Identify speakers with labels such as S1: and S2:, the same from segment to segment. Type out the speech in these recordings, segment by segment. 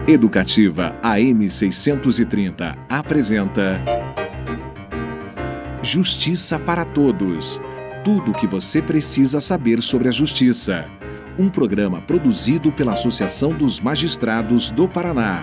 S1: Educativa AM 630 apresenta Justiça para Todos. Tudo o que você precisa saber sobre a justiça. Um programa produzido pela Associação dos Magistrados do Paraná.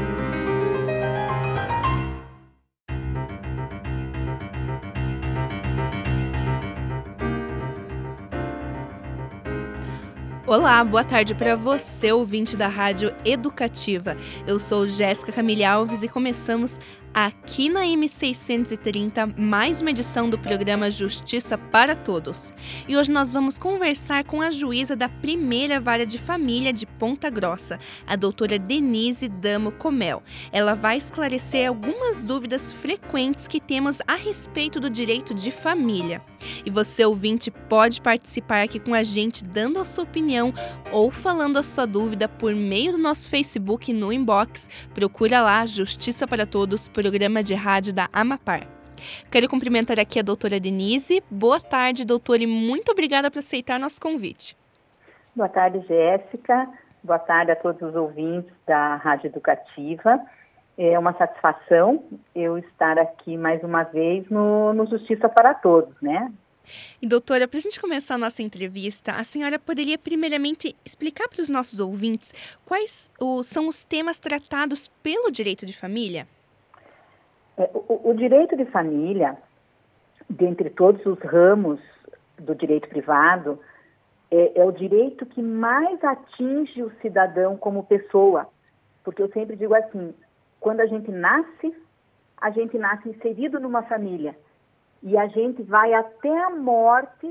S2: Olá, boa tarde para você, ouvinte da Rádio Educativa. Eu sou Jéssica Camille Alves e começamos aqui na M630 mais uma edição do programa Justiça para Todos. E hoje nós vamos conversar com a juíza da primeira vara de família de Ponta Grossa, a doutora Denise Damo Comel. Ela vai esclarecer algumas dúvidas frequentes que temos a respeito do direito de família. E você, ouvinte, pode participar aqui com a gente dando a sua opinião ou falando a sua dúvida por meio do nosso Facebook no inbox. Procura lá Justiça para Todos, programa de rádio da Amapar. Quero cumprimentar aqui a doutora Denise. Boa tarde, doutora, e muito obrigada por aceitar nosso convite.
S3: Boa tarde, Jéssica. Boa tarde a todos os ouvintes da Rádio Educativa. É uma satisfação eu estar aqui mais uma vez no Justiça para Todos, né?
S2: E doutora, para a gente começar a nossa entrevista, a senhora poderia primeiramente explicar para os nossos ouvintes quais são os temas tratados pelo direito de família?
S3: O direito de família, dentre todos os ramos do direito privado, é o direito que mais atinge o cidadão como pessoa. Porque eu sempre digo assim, quando a gente nasce inserido numa família. E a gente vai até a morte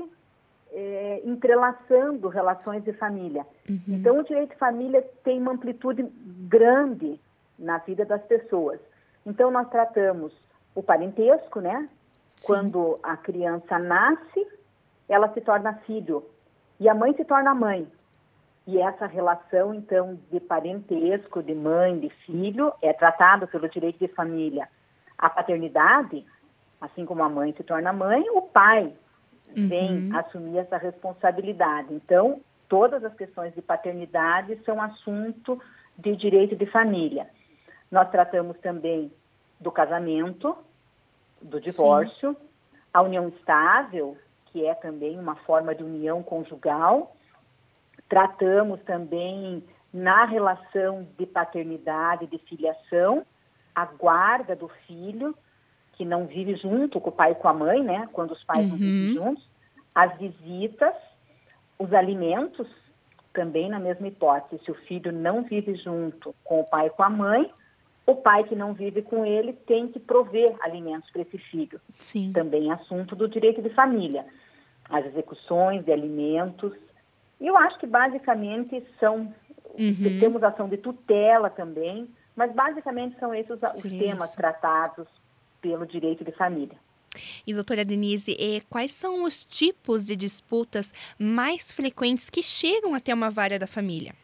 S3: entrelaçando relações de família. Uhum. Então, o direito de família tem uma amplitude grande na vida das pessoas. Então, nós tratamos o parentesco, né? Sim. Quando a criança nasce, ela se torna filho. E a mãe se torna mãe. E essa relação, então, de parentesco, de mãe, de filho, é tratado pelo direito de família. A paternidade, assim como a mãe se torna mãe, o pai vem assumir essa responsabilidade. Então, todas as questões de paternidade são assunto de direito de família. Nós tratamos também do casamento, do divórcio, sim, a união estável, que é também uma forma de união conjugal. Tratamos também na relação de paternidade e de filiação, a guarda do filho, que não vive junto com o pai e com a mãe, né? Quando os pais não vivem juntos. As visitas, os alimentos, também na mesma hipótese. Se o filho não vive junto com o pai e com a mãe, o pai que não vive com ele tem que prover alimentos para esse filho. Sim. Também assunto do direito de família. As execuções de alimentos. E eu acho que basicamente são... Temos ação de tutela também, mas basicamente são esses os temas tratados pelo direito de família.
S2: E, doutora Denise, quais são os tipos de disputas mais frequentes que chegam até uma vara da família?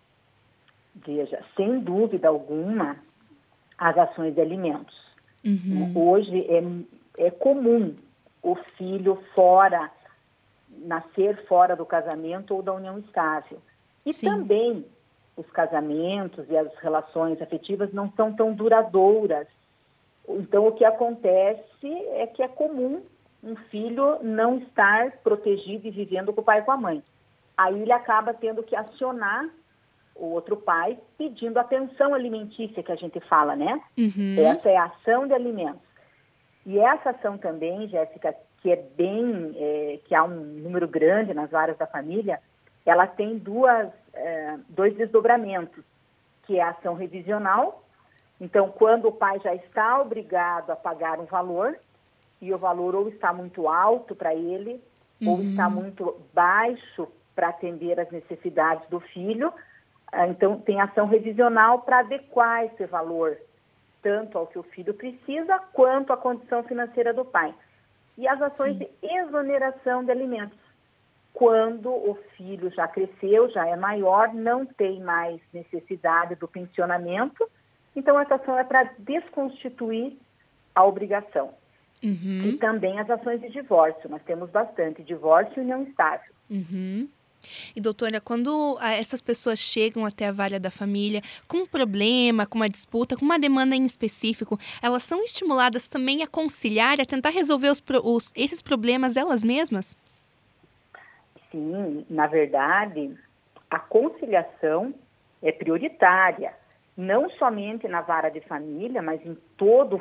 S3: Veja, sem dúvida alguma, as ações de alimentos. Hoje é comum o filho nascer fora do casamento ou da união estável. E sim, também os casamentos e as relações afetivas não são tão duradouras. Então, o que acontece é que é comum um filho não estar protegido e vivendo com o pai e com a mãe. Aí ele acaba tendo que acionar o outro pai pedindo a pensão alimentícia, que a gente fala, né? Essa é a ação de alimentos. E essa ação também, Jéssica, que há um número grande nas varas da família, ela tem dois desdobramentos, que é a ação revisional. Então, quando o pai já está obrigado a pagar um valor, e o valor ou está muito alto para ele, ou está muito baixo para atender às necessidades do filho, então tem ação revisional para adequar esse valor, tanto ao que o filho precisa, quanto à condição financeira do pai. E as ações de exoneração de alimentos. Quando o filho já cresceu, já é maior, não tem mais necessidade do pensionamento, então essa ação é para desconstituir a obrigação. E também as ações de divórcio, nós temos bastante, divórcio e união estável.
S2: E, doutora, quando essas pessoas chegam até a vara da família com um problema, com uma disputa, com uma demanda em específico, elas são estimuladas também a conciliar, a tentar resolver esses problemas elas mesmas?
S3: Sim, na verdade, a conciliação é prioritária, não somente na vara de família, mas em todo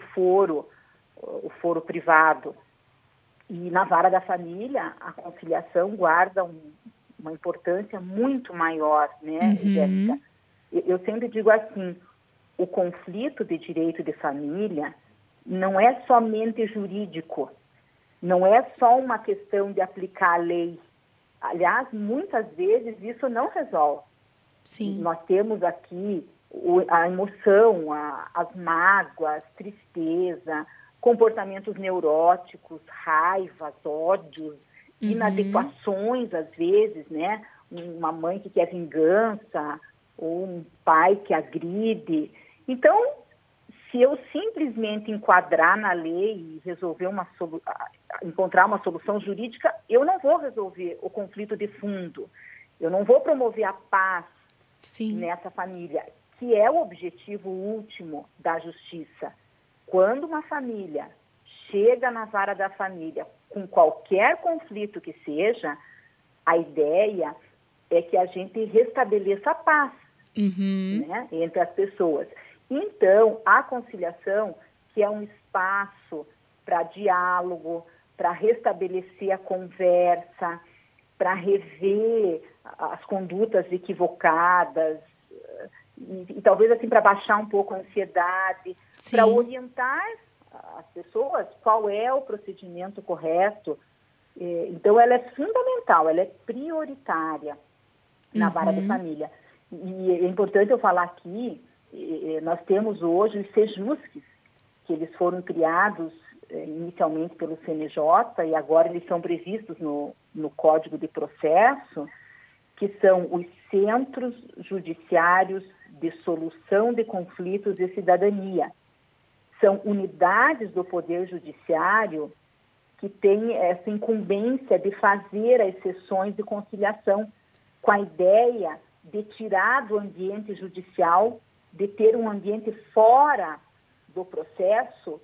S3: o foro privado. E na vara da família, a conciliação guarda uma importância muito maior, né, Jéssica? Eu sempre digo assim, o conflito de direito de família não é somente jurídico, não é só uma questão de aplicar a lei. Aliás, muitas vezes isso não resolve.
S2: Sim.
S3: Nós temos aqui a emoção, as mágoas, tristeza, comportamentos neuróticos, raivas, ódios, inadequações às vezes, né? Uma mãe que quer vingança, ou um pai que agride. Então, se eu simplesmente enquadrar na lei e resolver encontrar uma solução jurídica, eu não vou resolver o conflito de fundo. Eu não vou promover a paz nessa família, que é o objetivo último da justiça. Quando uma família chega na vara da família com qualquer conflito que seja, a ideia é que a gente restabeleça a paz, né, entre as pessoas. Então, a conciliação, que é um espaço para diálogo, para restabelecer a conversa, para rever as condutas equivocadas, e talvez assim para baixar um pouco a ansiedade, para orientar as pessoas qual é o procedimento correto. Então, ela é fundamental, ela é prioritária na vara de família. E é importante eu falar aqui, nós temos hoje os SEJUSCs, que eles foram criados inicialmente pelo CNJ e agora eles são previstos no Código de Processo, que são os Centros Judiciários de Solução de Conflitos e Cidadania. São unidades do Poder Judiciário que têm essa incumbência de fazer as sessões de conciliação com a ideia de tirar do ambiente judicial, de ter um ambiente fora do processo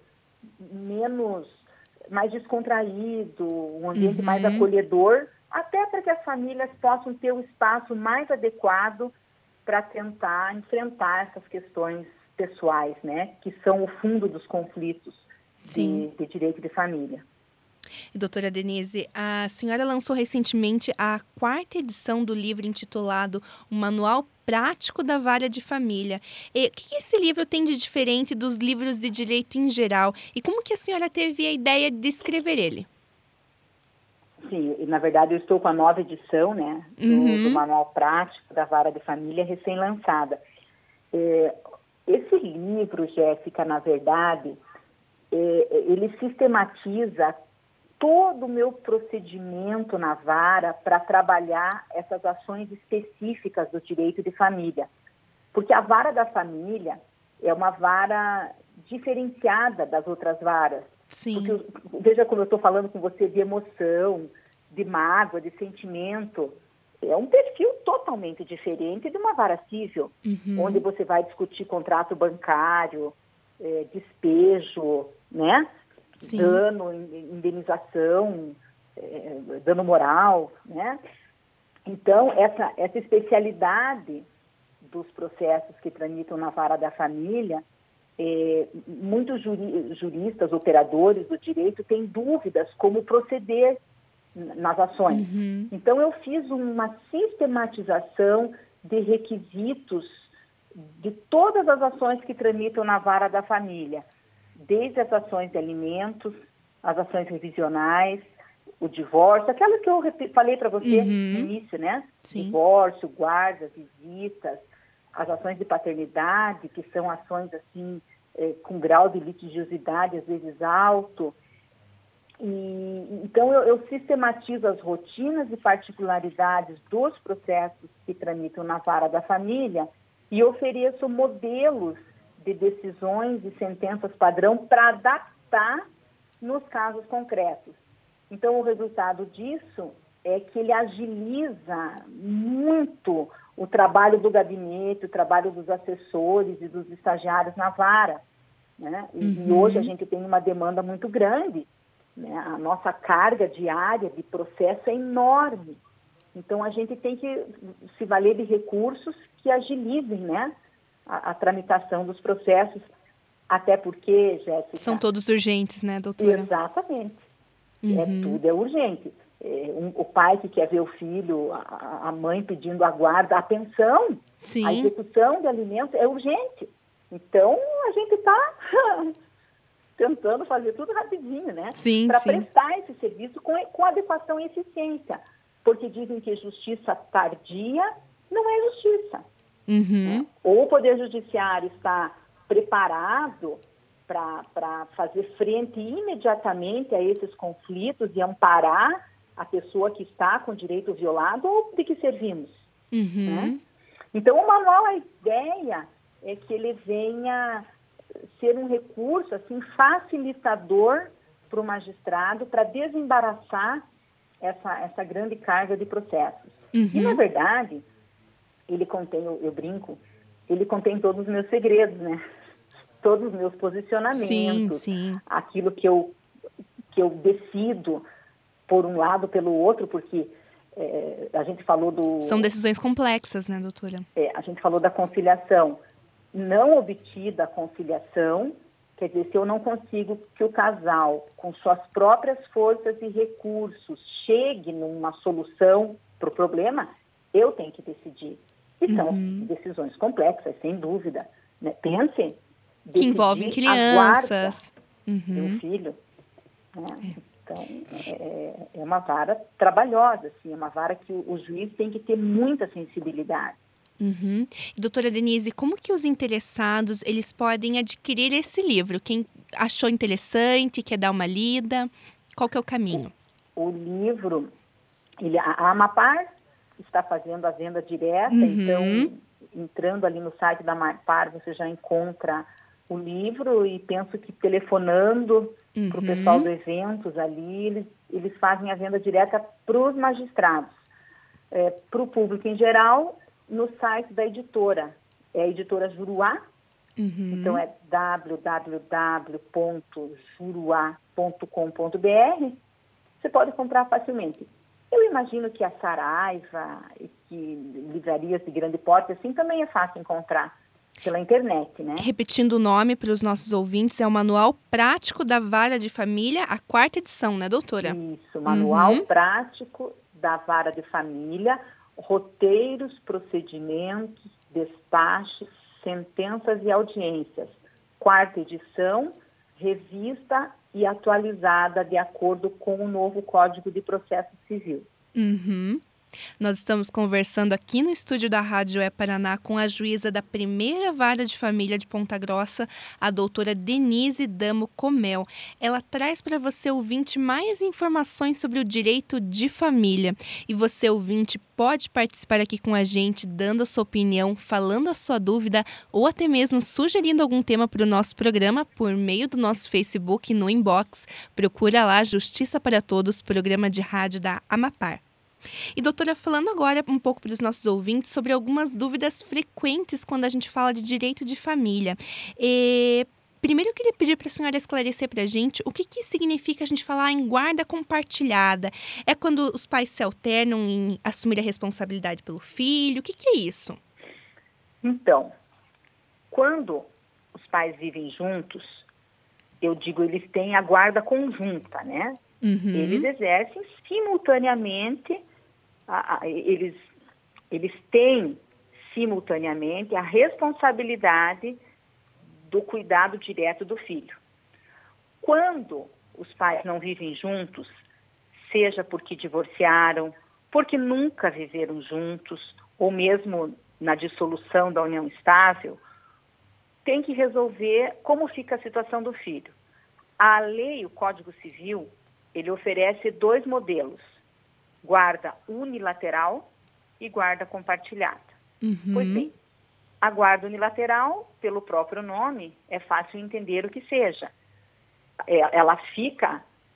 S3: mais descontraído, um ambiente mais acolhedor, até para que as famílias possam ter um espaço mais adequado para tentar enfrentar essas questões pessoais, né, que são o fundo dos conflitos de direito de família.
S2: E, doutora Denise, a senhora lançou recentemente a 4ª edição do livro intitulado O Manual Prático da Vara de Família. E o que esse livro tem de diferente dos livros de direito em geral? E como que a senhora teve a ideia de escrever ele?
S3: Sim, na verdade eu estou com a 9ª edição, né, do Manual Prático da Vara de Família recém-lançada. Esse livro, Jéssica, na verdade, ele sistematiza todo o meu procedimento na vara para trabalhar essas ações específicas do direito de família. Porque a vara da família é uma vara diferenciada das outras varas.
S2: Sim.
S3: Porque, veja como eu estou falando com você de emoção, de mágoa, de sentimento. É um perfil totalmente diferente de uma vara civil, onde você vai discutir contrato bancário, despejo, né?
S2: Sim.
S3: Dano, indenização, dano moral, né? Então, essa especialidade dos processos que tramitam na vara da família, muitos juristas, operadores do direito têm dúvidas como proceder nas ações. Então, eu fiz uma sistematização de requisitos de todas as ações que tramitam na vara da família, desde as ações de alimentos, as ações revisionais, o divórcio, aquelas que eu falei para você no início, né?
S2: Sim.
S3: Divórcio, guarda, visitas, as ações de paternidade, que são ações assim com grau de litigiosidade às vezes alto. Então, eu sistematizo as rotinas e particularidades dos processos que tramitam na vara da família e ofereço modelos de decisões e sentenças padrão para adaptar nos casos concretos. Então, o resultado disso é que ele agiliza muito o trabalho do gabinete, o trabalho dos assessores e dos estagiários na vara, né? E hoje a gente tem uma demanda muito grande, né? A nossa carga diária de processo é enorme. Então, a gente tem que se valer de recursos que agilizem, né, a tramitação dos processos, até porque, Jéssica...
S2: São todos urgentes, né, doutora?
S3: Exatamente. Tudo é urgente. O pai que quer ver o filho, a mãe pedindo a guarda, a pensão,
S2: Sim.
S3: A execução de alimentos é urgente. Então, a gente está tentando fazer tudo rapidinho, né? Para prestar esse serviço com adequação e eficiência. Porque dizem que justiça tardia não é justiça. Né? Ou o Poder Judiciário está preparado para fazer frente imediatamente a esses conflitos e amparar a pessoa que está com o direito violado, ou de que servimos? Né? Então, o manual, a ideia é que ele venha ser um recurso assim, facilitador para o magistrado para desembaraçar essa grande carga de processos. E, na verdade, ele contém, eu brinco, ele contém todos os meus segredos, né? Todos os meus posicionamentos, aquilo que eu decido por um lado, pelo outro, porque a gente falou do...
S2: São decisões complexas, né, doutora?
S3: A gente falou da conciliação. Não obtida a conciliação, quer dizer, se eu não consigo que o casal, com suas próprias forças e recursos, chegue numa solução para o problema, eu tenho que decidir. E são decisões complexas, sem dúvida. Né? Pense,
S2: que envolvem crianças.
S3: De um filho. Né? Então, é uma vara trabalhosa, assim, é uma vara que o juiz tem que ter muita sensibilidade.
S2: E, doutora Denise, como que os interessados eles podem adquirir esse livro? Quem achou interessante, quer dar uma lida, qual que é o caminho?
S3: O livro, a Amapar está fazendo a venda direta, então, entrando ali no site da Amapar, você já encontra o livro e penso que telefonando para o pessoal dos eventos ali, eles fazem a venda direta para os magistrados. Para o público em geral, no site da editora, é a editora Juruá, então é www.juruá.com.br, você pode comprar facilmente. Eu imagino que a Saraiva e que livrarias de grande porte, assim, também é fácil encontrar pela internet, né?
S2: Repetindo o nome para os nossos ouvintes, é o Manual Prático da Vara de Família, a 4ª edição, né, doutora?
S3: Isso, Manual Prático da Vara de Família, roteiros, procedimentos, despachos, sentenças e audiências. 4ª edição, revista e atualizada de acordo com o novo Código de Processo Civil.
S2: Nós estamos conversando aqui no estúdio da Rádio Paraná com a juíza da 1ª Vara de Família de Ponta Grossa, a doutora Denise Damo Comel. Ela traz para você, ouvinte, mais informações sobre o direito de família. E você, ouvinte, pode participar aqui com a gente, dando a sua opinião, falando a sua dúvida ou até mesmo sugerindo algum tema para o nosso programa por meio do nosso Facebook no inbox. Procura lá Justiça para Todos, programa de rádio da Amapar. E, doutora, falando agora um pouco para os nossos ouvintes sobre algumas dúvidas frequentes quando a gente fala de direito de família. Primeiro, eu queria pedir para a senhora esclarecer para a gente o que significa a gente falar em guarda compartilhada. É quando os pais se alternam em assumir a responsabilidade pelo filho? O que é isso?
S3: Então, quando os pais vivem juntos, eu digo, eles têm a guarda conjunta, né? Eles exercem simultaneamente, eles têm simultaneamente a responsabilidade do cuidado direto do filho. Quando os pais não vivem juntos, seja porque divorciaram, porque nunca viveram juntos, ou mesmo na dissolução da união estável, tem que resolver como fica a situação do filho. A lei, o Código Civil, ele oferece 2 modelos, guarda unilateral e guarda compartilhada. Pois bem, a guarda unilateral, pelo próprio nome, é fácil entender o que seja. Ela fica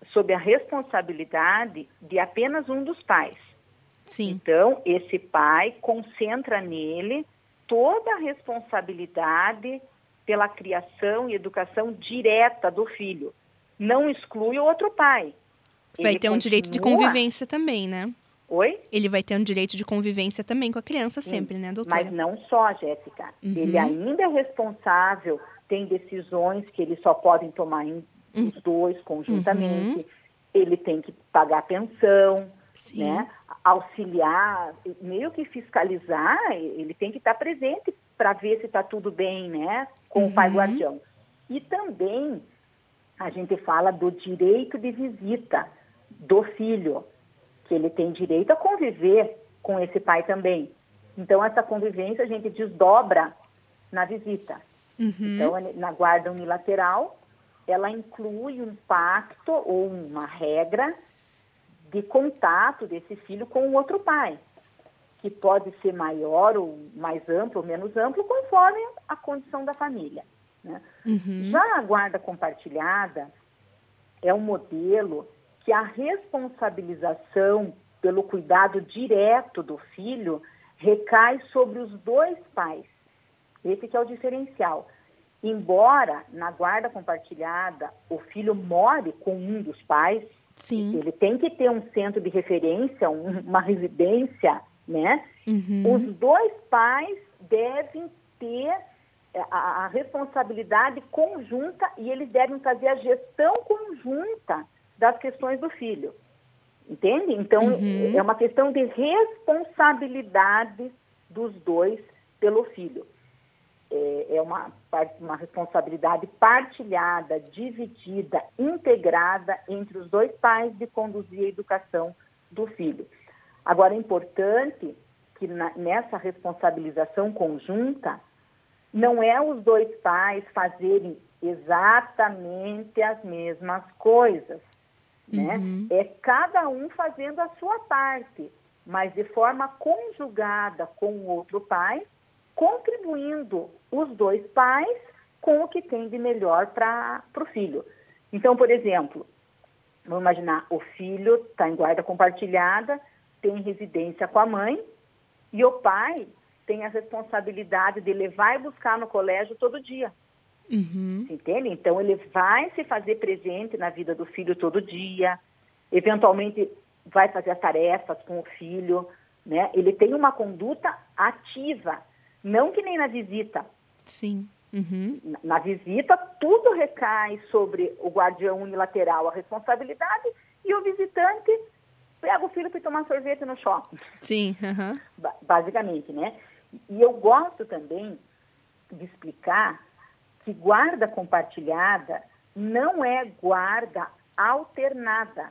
S3: sob a responsabilidade de apenas um dos pais.
S2: Sim.
S3: Então, esse pai concentra nele toda a responsabilidade pela criação e educação direta do filho. Não exclui o outro pai.
S2: Vai ter um direito de convivência também, né?
S3: Oi?
S2: Ele vai ter um direito de convivência também com a criança sempre,
S3: Sim,
S2: né, doutora?
S3: mas não só, Jéssica. Ele ainda é responsável, tem decisões que eles só podem tomar os dois conjuntamente. Ele tem que pagar pensão,
S2: Sim.
S3: né? Auxiliar, meio que fiscalizar, ele tem que estar presente para ver se está tudo bem, né? Com o pai guardião. E também a gente fala do direito de visita do filho, que ele tem direito a conviver com esse pai também. Então, essa convivência a gente desdobra na visita. Então, na guarda unilateral, ela inclui um pacto ou uma regra de contato desse filho com o outro pai, que pode ser maior ou mais amplo ou menos amplo, conforme a condição da família, né? Já a guarda compartilhada é um modelo que a responsabilização pelo cuidado direto do filho recai sobre os dois pais. Esse que é o diferencial. Embora na guarda compartilhada o filho more com um dos pais,
S2: Sim.
S3: ele tem que ter um centro de referência, uma residência, né? Os dois pais devem ter a responsabilidade conjunta e eles devem fazer a gestão conjunta das questões do filho. Entende? Então, é uma questão de responsabilidade dos dois pelo filho. É uma responsabilidade partilhada, dividida, integrada entre os dois pais de conduzir a educação do filho. Agora, é importante que nessa responsabilização conjunta, não é os dois pais fazerem exatamente as mesmas coisas, né? É cada um fazendo a sua parte, mas de forma conjugada com o outro pai, contribuindo os dois pais com o que tem de melhor para o filho. Então, por exemplo, vamos imaginar, o filho está em guarda compartilhada, tem residência com a mãe, e o pai tem a responsabilidade de levar e buscar no colégio todo dia. Entende? Então, ele vai se fazer presente na vida do filho todo dia, eventualmente vai fazer as tarefas com o filho, né? Ele tem uma conduta ativa, não que nem na visita.
S2: Sim.
S3: Na visita, tudo recai sobre o guardião unilateral, a responsabilidade, e o visitante pega o filho para tomar sorvete no shopping.
S2: Sim.
S3: Basicamente, né? E eu gosto também de explicar que guarda compartilhada não é guarda alternada.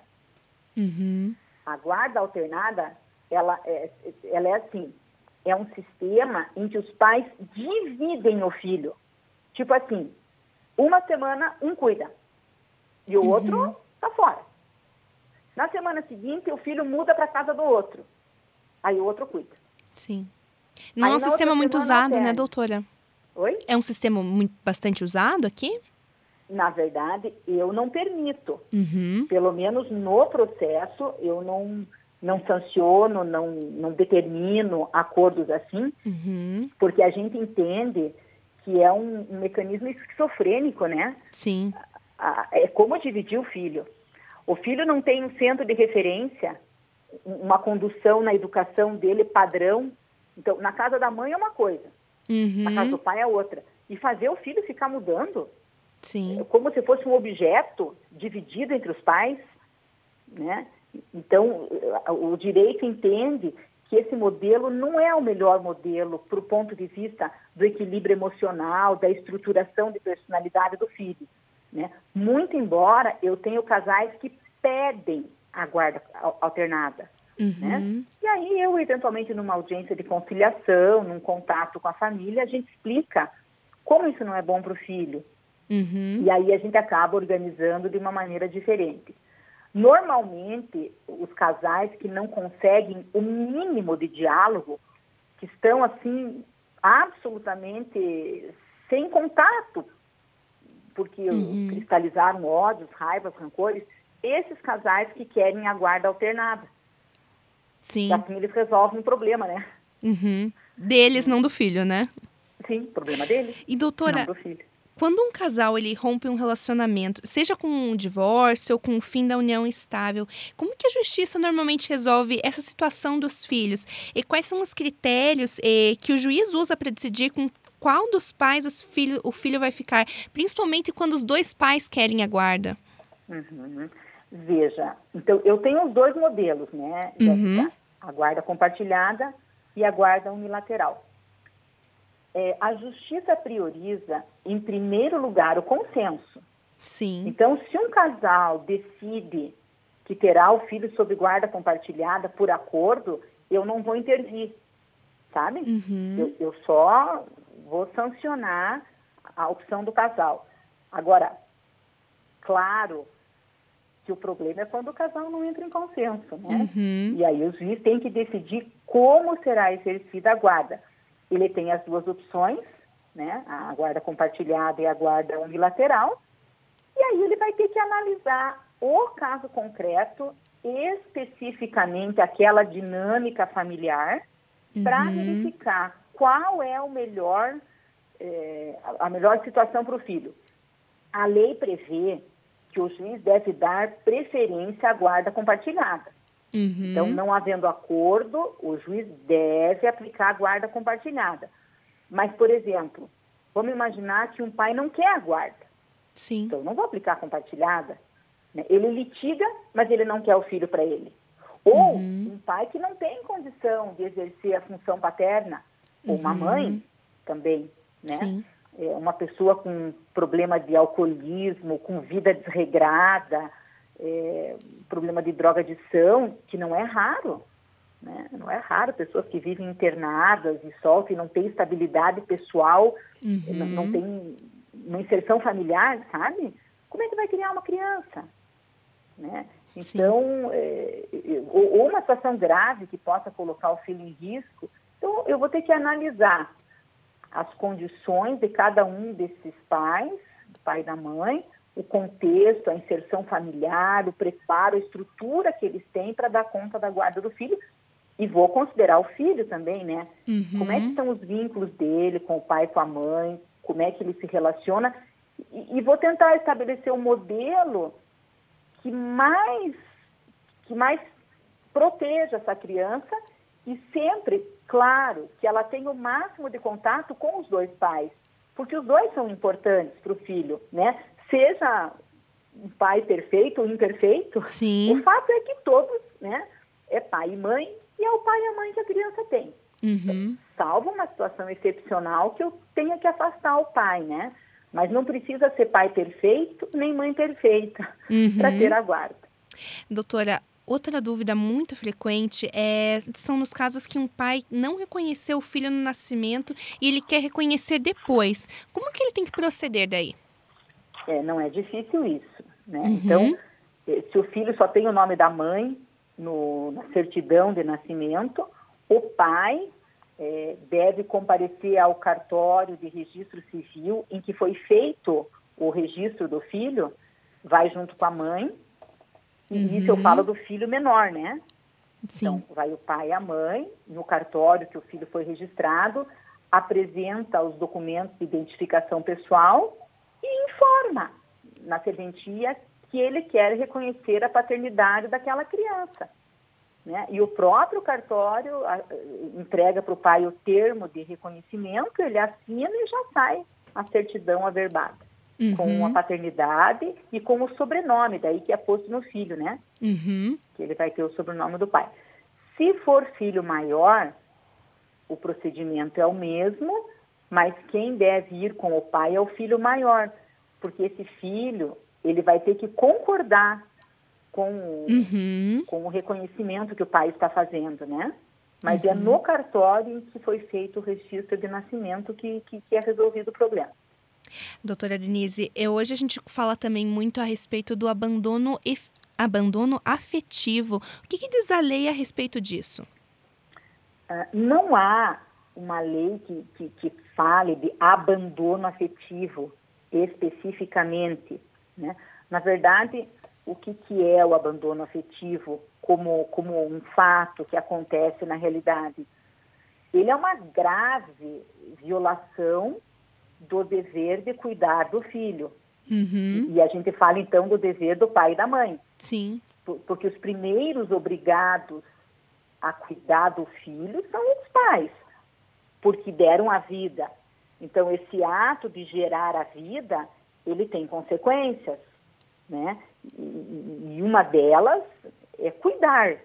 S3: A guarda alternada, ela é assim, é um sistema em que os pais dividem o filho. Tipo assim, uma semana um cuida e o outro está fora. Na semana seguinte, o filho muda para a casa do outro. Aí o outro cuida.
S2: Sim. Não é um sistema muito usado, né, doutora?
S3: Oi?
S2: É um sistema bastante usado aqui?
S3: Na verdade, eu não permito. Pelo menos no processo, eu não sanciono, não determino acordos assim, porque a gente entende que é um mecanismo esquizofrênico, né?
S2: Sim.
S3: É como dividir o filho. O filho não tem um centro de referência, uma condução na educação dele padrão. Então, na casa da mãe é uma coisa, na casa do pai é outra. E fazer o filho ficar mudando,
S2: Sim.
S3: como se fosse um objeto dividido entre os pais, né? Então, o direito entende que esse modelo não é o melhor modelo para o ponto de vista do equilíbrio emocional, da estruturação de personalidade do filho, né? Muito embora eu tenha casais que pedem a guarda alternada, né? E aí eu, eventualmente, numa audiência de conciliação, num contato com a família, a gente explica como isso não é bom para o filho. E aí a gente acaba organizando de uma maneira diferente. Normalmente, os casais que não conseguem o mínimo de diálogo, que estão, assim, absolutamente sem contato, porque cristalizaram ódios, raivas, rancores, esses casais que querem a guarda alternada.
S2: Sim.
S3: Assim eles resolvem o problema, né?
S2: Uhum. Deles, não do filho, né?
S3: Sim, problema deles,
S2: E doutora,
S3: não do filho.
S2: quando um casal ele rompe um relacionamento, seja com um divórcio ou com o fim da união estável, como que a justiça normalmente resolve essa situação dos filhos? E quais são os critérios que o juiz usa para decidir com qual dos pais o filho vai ficar? Principalmente quando os dois pais querem a guarda.
S3: Uhum. Veja, então eu tenho os dois modelos, né?
S2: Uhum.
S3: A guarda compartilhada e a guarda unilateral. A justiça prioriza, em primeiro lugar, o consenso.
S2: Sim.
S3: Então, se um casal decide que terá o filho sob guarda compartilhada por acordo, eu não vou intervir, sabe?
S2: Uhum.
S3: Eu só vou sancionar a opção do casal. Agora, claro que o problema é quando o casal não entra em consenso, né?
S2: Uhum.
S3: E aí o juiz tem que decidir como será exercida a guarda. Ele tem as duas opções, né? A guarda compartilhada e a guarda unilateral. E aí ele vai ter que analisar o caso concreto, especificamente aquela dinâmica familiar, para verificar qual é o melhor, a melhor situação para o filho. A lei prevê que o juiz deve dar preferência à guarda compartilhada.
S2: Uhum.
S3: Então, não havendo acordo, o juiz deve aplicar a guarda compartilhada. Mas, por exemplo, vamos imaginar que um pai não quer a guarda.
S2: Sim.
S3: Então, eu não vou aplicar a compartilhada. Né? Ele litiga, mas ele não quer o filho para ele. Ou um pai que não tem condição de exercer a função paterna, ou uma mãe também, né?
S2: Sim.
S3: Uma pessoa com problema de alcoolismo, com vida desregrada, problema de drogadição, que não é raro, né? Não é raro, pessoas que vivem internadas e soltam e não têm estabilidade pessoal, não tem uma inserção familiar, sabe? Como é que vai criar uma criança? Né? Então, ou uma situação grave que possa colocar o filho em risco. Então, eu vou ter que analisar as condições de cada um desses pais, do pai e da mãe, o contexto, a inserção familiar, o preparo, a estrutura que eles têm para dar conta da guarda do filho. E vou considerar o filho também, né? Como é que estão os vínculos dele com o pai e com a mãe, como é que ele se relaciona. E vou tentar estabelecer um modelo que mais proteja essa criança e sempre, claro, que ela tenha o máximo de contato com os dois pais, porque os dois são importantes para o filho, né? Seja um pai perfeito ou imperfeito,
S2: Sim.
S3: O fato é que todos, né, é pai e mãe, e é o pai e a mãe que a criança tem. Salvo uma situação excepcional que eu tenha que afastar o pai, né? Mas não precisa ser pai perfeito nem mãe perfeita para ter a guarda.
S2: Doutora, outra dúvida muito frequente são nos casos que um pai não reconheceu o filho no nascimento e ele quer reconhecer depois. Como que ele tem que proceder daí?
S3: Não é difícil isso, né? Então, se o filho só tem o nome da mãe na certidão de nascimento, o pai deve comparecer ao cartório de registro civil em que foi feito o registro do filho, vai junto com a mãe, e isso eu falo do filho menor, né?
S2: Sim.
S3: Então, vai o pai e a mãe no cartório que o filho foi registrado, apresenta os documentos de identificação pessoal e informa na serventia que ele quer reconhecer a paternidade daquela criança. Né? E o próprio cartório entrega para o pai o termo de reconhecimento, ele assina e já sai a certidão averbada, com a paternidade e com o sobrenome, daí que é posto no filho, né? Que ele vai ter o sobrenome do pai. Se for filho maior, o procedimento é o mesmo, mas quem deve ir com o pai é o filho maior, porque esse filho, ele vai ter que concordar com o reconhecimento que o pai está fazendo, né? Mas é no cartório em que foi feito o registro de nascimento que é resolvido o problema.
S2: Doutora Denise, hoje a gente fala também muito a respeito do abandono afetivo. O que diz a lei a respeito disso?
S3: Não há uma lei que fale de abandono afetivo especificamente, né? Na verdade, o que é o abandono afetivo como um fato que acontece na realidade. Ele é uma grave violação do dever de cuidar do filho. E a gente fala, então, do dever do pai e da mãe.
S2: Sim.
S3: Porque os primeiros obrigados a cuidar do filho são os pais, porque deram a vida. Então, esse ato de gerar a vida, ele tem consequências, né? E uma delas é cuidar,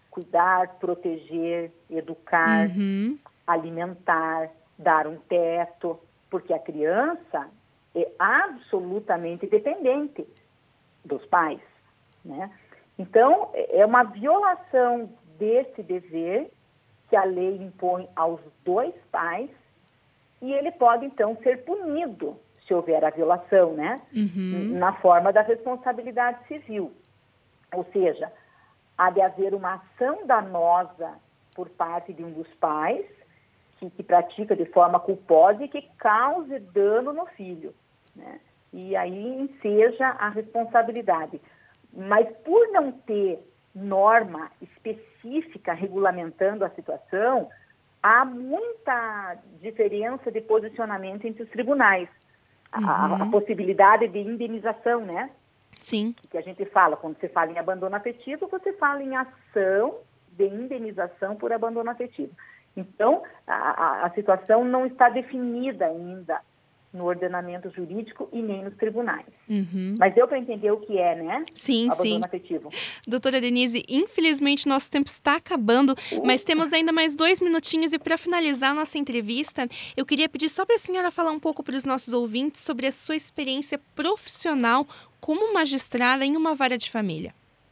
S3: proteger, educar, alimentar, dar um teto, porque a criança é absolutamente dependente dos pais, né? Então, é uma violação desse dever que a lei impõe aos dois pais e ele pode, então, ser punido se houver a violação, né? Na forma da responsabilidade civil. Ou seja, há de haver uma ação danosa por parte de um dos pais que pratica de forma culposa e que cause dano no filho, né? E aí enseja a responsabilidade. Mas por não ter norma específica regulamentando a situação, há muita diferença de posicionamento entre os tribunais. A possibilidade de indenização, né?
S2: Sim.
S3: Que a gente fala, quando você fala em abandono afetivo, você fala em ação de indenização por abandono afetivo. Então, a situação não está definida ainda no ordenamento jurídico e nem nos tribunais. Mas deu para entender o que é, né?
S2: Sim,
S3: abandono afetivo.
S2: Doutora Denise, infelizmente nosso tempo está acabando, mas temos ainda mais 2 minutinhos e para finalizar a nossa entrevista, eu queria pedir só para a senhora falar um pouco para os nossos ouvintes sobre a sua experiência profissional como magistrada em uma vara de família.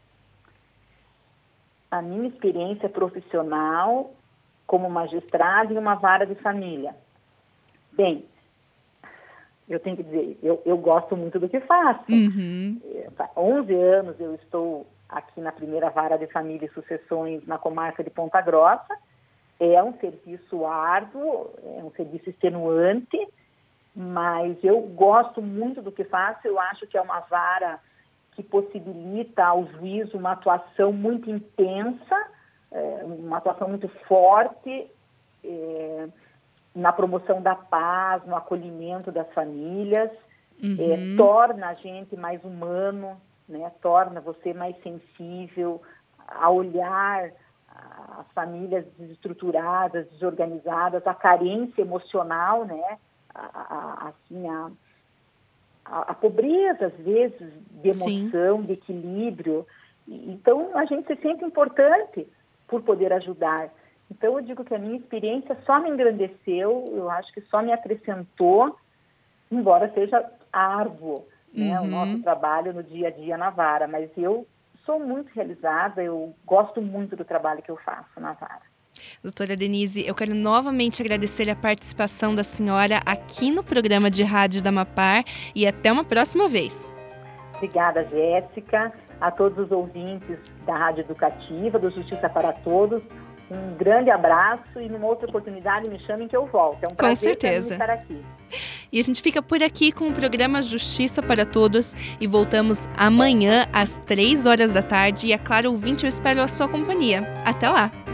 S3: A minha experiência profissional como magistrada em uma vara de família. Bem, eu tenho que dizer, eu gosto muito do que faço. 11 anos eu estou aqui na primeira vara de família e sucessões na comarca de Ponta Grossa. É um serviço árduo, é um serviço extenuante, mas eu gosto muito do que faço. Eu acho que é uma vara que possibilita ao juiz uma atuação muito intensa, uma atuação muito forte, na promoção da paz, no acolhimento das famílias, torna a gente mais humano, né? Torna você mais sensível a olhar as famílias desestruturadas, desorganizadas, a carência emocional, né? A pobreza, às vezes, de emoção, de equilíbrio. Então, a gente se sente importante por poder ajudar. Então, eu digo que a minha experiência só me engrandeceu, eu acho que só me acrescentou, embora seja árduo, né, o nosso trabalho no dia a dia na vara. Mas eu sou muito realizada, eu gosto muito do trabalho que eu faço na vara.
S2: Doutora Denise, eu quero novamente agradecer a participação da senhora aqui no programa de rádio da Mapar e até uma próxima vez.
S3: Obrigada, Jéssica, a todos os ouvintes da Rádio Educativa, do Justiça para Todos. Um grande abraço e numa outra oportunidade me chamem que eu volto. É um prazer para mim estar aqui.
S2: E a gente fica por aqui com o programa Justiça para Todos e voltamos amanhã às 3 horas da tarde. E é claro, ouvinte, eu espero a sua companhia. Até lá!